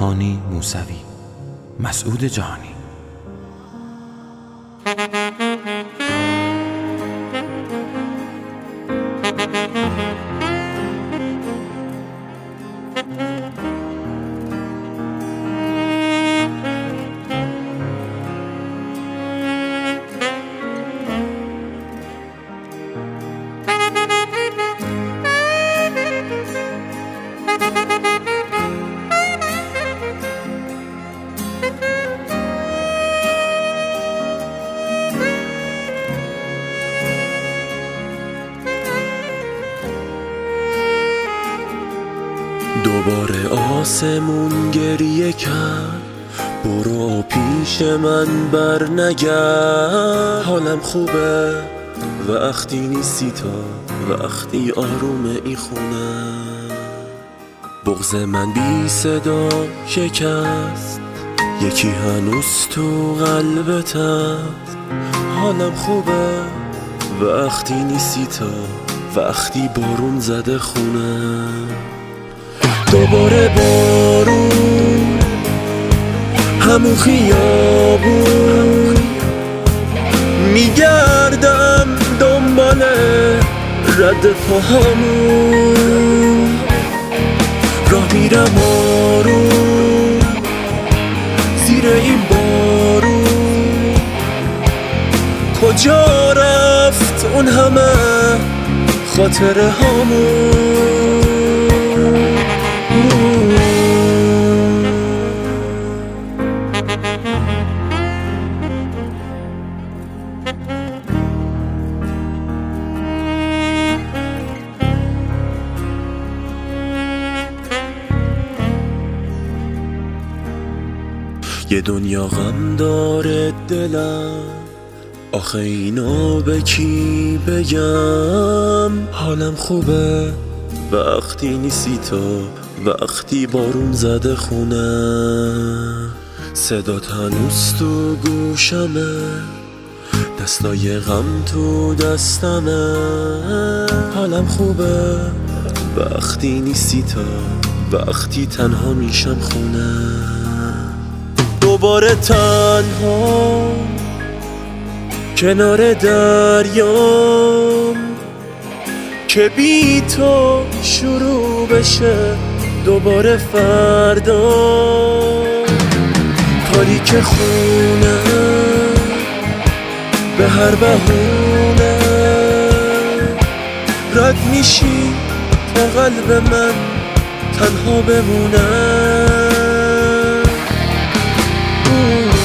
هانی موسوی، مسعود جهانی. دوباره آسمون گریه کرد، برو پیش من بر نگرد. حالم خوبه وقتی نیستی تا وقتی آرومه ای خونه. بغض من بی صدا شکست، یکی هنوز تو قلبت هست. حالم خوبه وقتی نیستی تا وقتی بارون زده خونه. دوباره بارون، همون خیابون، میگردم دنبال رد پاهامون. راه میرم آروم زیر این بارون. کجا رفت اون همه خاطره هامون؟ یه دنیا غم داره دلم، آخه اینو به کی بگم؟ حالم خوبه وقتی نیستی تا وقتی بارون زده خونه. صدات هنوز تو گوشمه، دستای غم تو دستمه. حالم خوبه وقتی نیستی تا وقتی تنها میشم خونه. دوباره تنها کنار دریام که بی تو شروع بشه دوباره فردا. تاریک خونه به هر بهونه رد میشی تا قلب من تنها بمونه.